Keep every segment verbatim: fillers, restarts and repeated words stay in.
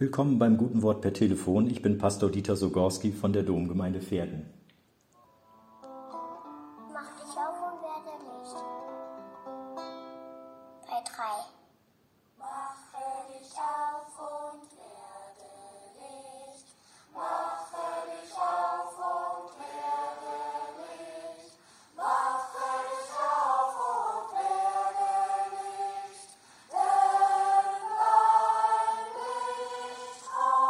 Willkommen beim Guten Wort per Telefon. Ich bin Pastor Dieter Sogorski von der Domgemeinde Verden. Mach dich auf und werde Licht. Bei drei. Mache dich auf und werde Licht. Mache dich auf und werde Licht. Mache dich auf und werde Licht. Denn dein Licht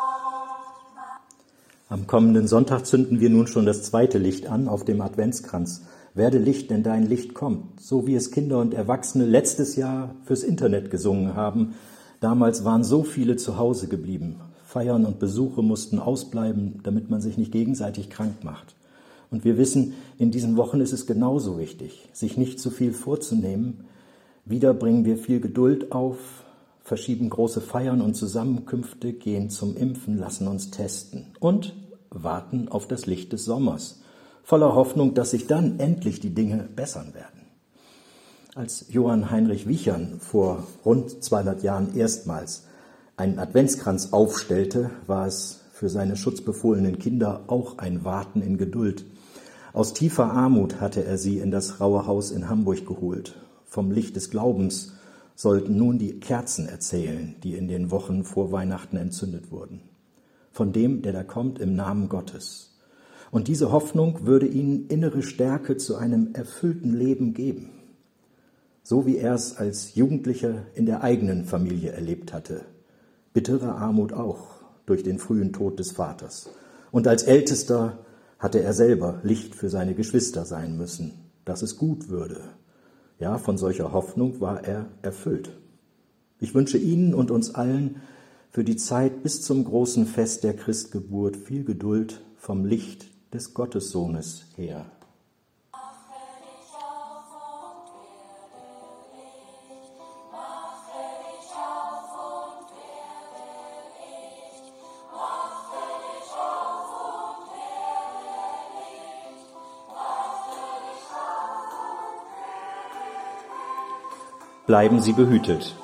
kommt. Am kommenden Sonntag zünden wir nun schon das zweite Licht an auf dem Adventskranz. Werde Licht, denn dein Licht kommt. So wie es Kinder und Erwachsene letztes Jahr fürs Internet gesungen haben. Damals waren so viele zu Hause geblieben. Feiern und Besuche mussten ausbleiben, damit man sich nicht gegenseitig krank macht. Und wir wissen, in diesen Wochen ist es genauso wichtig, sich nicht zu viel vorzunehmen. Wieder bringen wir viel Geduld auf, verschieben große Feiern und Zusammenkünfte, gehen zum Impfen, lassen uns testen und warten auf das Licht des Sommers. Voller Hoffnung, dass sich dann endlich die Dinge bessern werden. Als Johann Heinrich Wichern vor rund zweihundert Jahren erstmals einen Adventskranz aufstellte, war es für seine schutzbefohlenen Kinder auch ein Warten in Geduld. Aus tiefer Armut hatte er sie in das raue Haus in Hamburg geholt. Vom Licht des Glaubens sollten nun die Kerzen erzählen, die in den Wochen vor Weihnachten entzündet wurden. Von dem, der da kommt im Namen Gottes. Und diese Hoffnung würde ihnen innere Stärke zu einem erfüllten Leben geben. So wie er es als Jugendlicher in der eigenen Familie erlebt hatte. Bittere Armut auch durch den frühen Tod des Vaters. Und als Ältester hatte er selber Licht für seine Geschwister sein müssen, dass es gut würde. Ja, von solcher Hoffnung war er erfüllt. Ich wünsche Ihnen und uns allen für die Zeit bis zum großen Fest der Christgeburt viel Geduld vom Licht des Gottessohnes her. Mache dich auf und werde Licht. Mache dich auf und werde Licht. Mache dich auf und werde Licht. Mache dich auf und werde Licht. Bleiben Sie behütet.